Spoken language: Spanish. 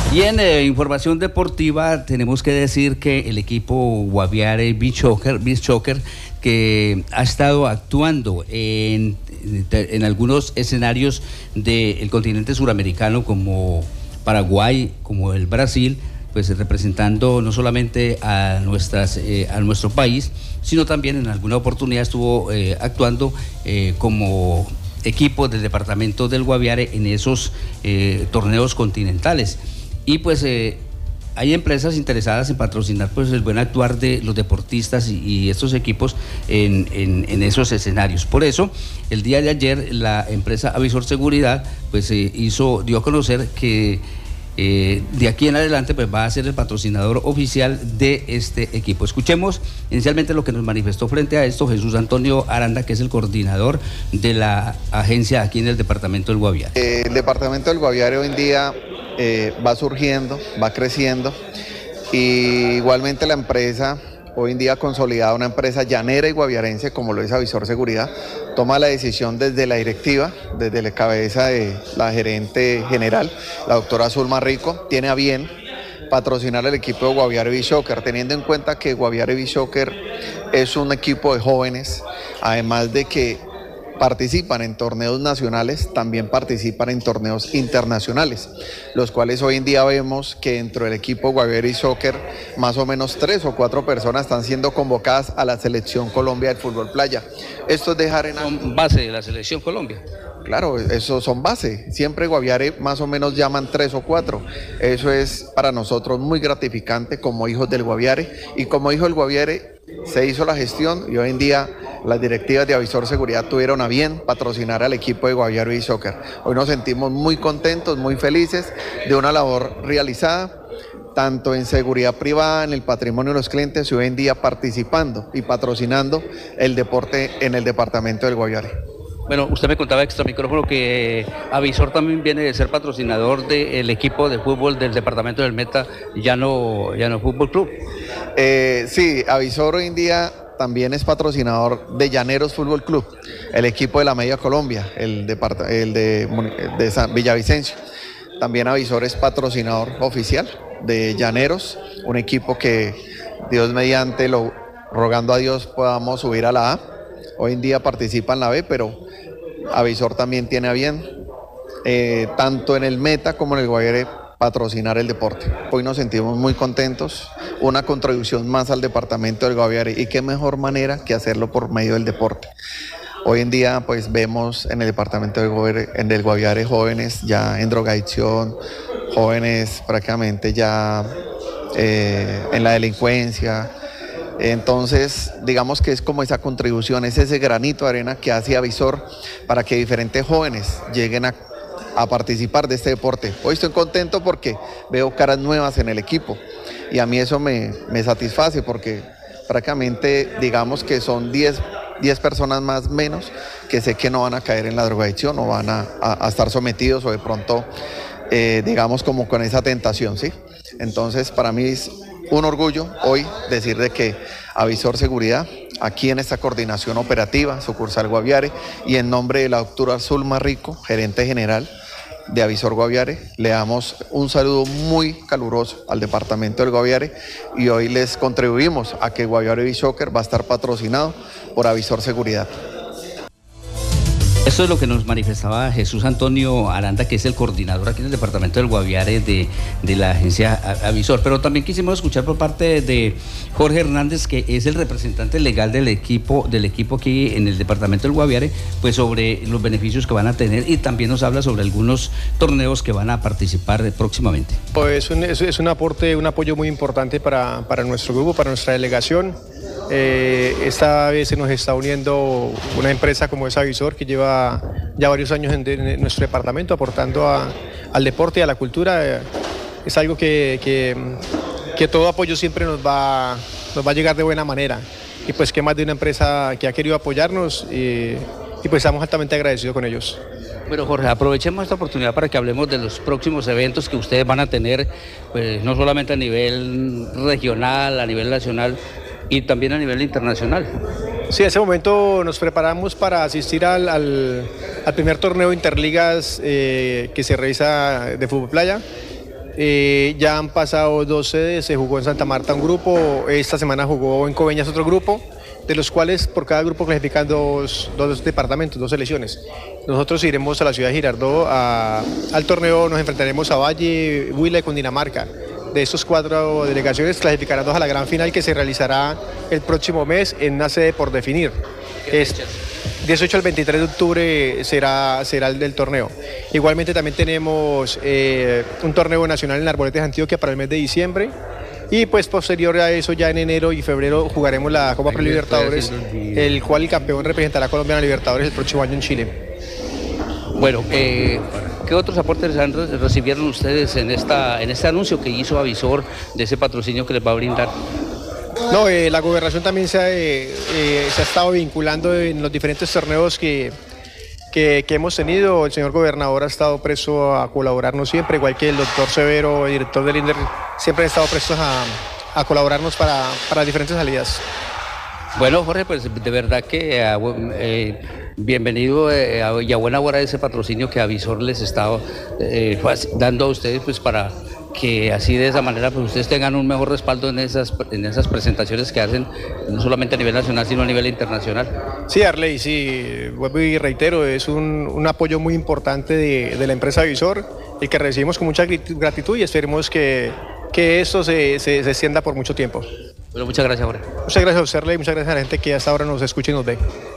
Y en información deportiva tenemos que decir que el equipo Guaviare Beach Soccer que ha estado actuando en algunos escenarios del continente suramericano como Paraguay, como el Brasil, pues representando no solamente a nuestro país, sino también en alguna oportunidad estuvo actuando como equipo del departamento del Guaviare en esos torneos continentales. Y pues hay empresas interesadas en patrocinar pues el buen actuar de los deportistas y estos equipos en esos escenarios. Por eso, el día de ayer la empresa Avisor Seguridad pues dio a conocer que de aquí en adelante pues va a ser el patrocinador oficial de este equipo. Escuchemos inicialmente lo que nos manifestó frente a esto Jesús Antonio Aranda, que es el coordinador de la agencia aquí en el departamento del Guaviare. El departamento del Guaviare hoy en día va surgiendo, va creciendo, y igualmente la empresa, hoy en día consolidada, una empresa llanera y guaviarense como lo es Avisor Seguridad, toma la decisión desde la directiva, desde la cabeza de la gerente general, la doctora Zulma Rico, tiene a bien patrocinar el equipo de Guaviare Beach Soccer, teniendo en cuenta que Guaviare Beach Soccer es un equipo de jóvenes, además de que participan en torneos nacionales, también participan en torneos internacionales, los cuales hoy en día vemos que dentro del equipo Guaviare Soccer más o menos 3 o 4 personas están siendo convocadas a la selección Colombia del fútbol playa. Esto es dejar en... ¿Son base de la selección Colombia? Claro, eso son base. Siempre Guaviare más o menos llaman 3 o 4. Eso es para nosotros muy gratificante como hijos del Guaviare, y como hijo del Guaviare se hizo la gestión y hoy en día las directivas de Avisor Seguridad tuvieron a bien patrocinar al equipo de Guaviare Beach Soccer. Hoy nos sentimos muy contentos, muy felices de una labor realizada tanto en seguridad privada, en el patrimonio de los clientes, y hoy en día participando y patrocinando el deporte en el departamento del Guaviare. Bueno, usted me contaba extra micrófono que Avisor también viene de ser patrocinador del equipo de fútbol del departamento del Meta, Llano Fútbol Club. Sí, Avisor hoy en día también es patrocinador de Llaneros Fútbol Club, el equipo de la Media Colombia, el de Villavicencio. También Avisor es patrocinador oficial de Llaneros, un equipo que Dios mediante, rogando a Dios, podamos subir a la A. Hoy en día participa en la B, pero Avisor también tiene a bien, tanto en el Meta como en el Guaviare, patrocinar el deporte. Hoy nos sentimos muy contentos, una contribución más al departamento del Guaviare, y qué mejor manera que hacerlo por medio del deporte. Hoy en día pues vemos en el departamento del Guaviare jóvenes ya en drogadicción, jóvenes prácticamente ya en la delincuencia. Entonces, digamos que es como esa contribución, es ese granito de arena que hace Avisor para que diferentes jóvenes lleguen a participar de este deporte. Hoy estoy contento porque veo caras nuevas en el equipo y a mí eso me satisface, porque prácticamente digamos que son 10 personas más menos que sé que no van a caer en la drogadicción o van a estar sometidos o de pronto digamos como con esa tentación, ¿sí? Entonces para mí es un orgullo hoy decir de que Avisor Seguridad, aquí en esta coordinación operativa, sucursal Guaviare, y en nombre de la doctora Zulma Rico, gerente general de Avisor Guaviare, le damos un saludo muy caluroso al departamento del Guaviare, y hoy les contribuimos a que Guaviare Beach Soccer va a estar patrocinado por Avisor Seguridad. Eso es lo que nos manifestaba Jesús Antonio Aranda, que es el coordinador aquí en el departamento del Guaviare de la agencia Avisor. Pero también quisimos escuchar por parte de Jorge Hernández, que es el representante legal del equipo aquí en el departamento del Guaviare, pues sobre los beneficios que van a tener, y también nos habla sobre algunos torneos que van a participar próximamente. Pues es un aporte, un apoyo muy importante para nuestro grupo, para nuestra delegación. Esta vez se nos está uniendo una empresa como es Avisor, que lleva ya varios años en nuestro departamento aportando al deporte y a la cultura. Es algo que todo apoyo siempre nos va a llegar de buena manera, y pues que más de una empresa que ha querido apoyarnos, y pues estamos altamente agradecidos con ellos. Bueno, Jorge, aprovechemos esta oportunidad para que hablemos de los próximos eventos que ustedes van a tener, pues no solamente a nivel regional, a nivel nacional, y también a nivel internacional. Sí, en ese momento nos preparamos para asistir al primer torneo Interligas que se realiza de fútbol playa. Ya han pasado 2 sedes, se jugó en Santa Marta un grupo, esta semana jugó en Coveñas otro grupo, de los cuales por cada grupo clasifican dos departamentos, 2 selecciones. Nosotros iremos a la ciudad de Girardot al torneo, nos enfrentaremos a Valle, Huila y Cundinamarca. De estos 4 delegaciones clasificarán 2 a la gran final que se realizará el próximo mes en una sede por definir. 18 al 23 de octubre será el del torneo. Igualmente también tenemos un torneo nacional en Arboletes, Antioquia para el mes de diciembre. Y pues posterior a eso, ya en enero y febrero jugaremos la Copa Prelibertadores, el cual el campeón representará a Colombia en la Libertadores el próximo año en Chile. Bueno, ¿qué otros aportes recibieron ustedes en este anuncio que hizo Avisor de ese patrocinio que les va a brindar? No, la gobernación también se ha estado vinculando en los diferentes torneos que hemos tenido. El señor gobernador ha estado presto a colaborarnos siempre, igual que el doctor Severo, el director del INDER, siempre han estado prestos a colaborarnos para diferentes salidas. Bueno, Jorge, pues de verdad que bienvenido y a buena hora ese patrocinio que Avisor les está dando a ustedes, pues para que así de esa manera pues ustedes tengan un mejor respaldo en esas presentaciones que hacen, no solamente a nivel nacional, sino a nivel internacional. Sí, Arley, sí, vuelvo y reitero, es un apoyo muy importante de la empresa Avisor, el que recibimos con mucha gratitud y esperemos que esto se extienda por mucho tiempo. Bueno, muchas gracias, Jorge. Muchas gracias a usted, Arley, muchas gracias a la gente que hasta ahora nos escucha y nos ve.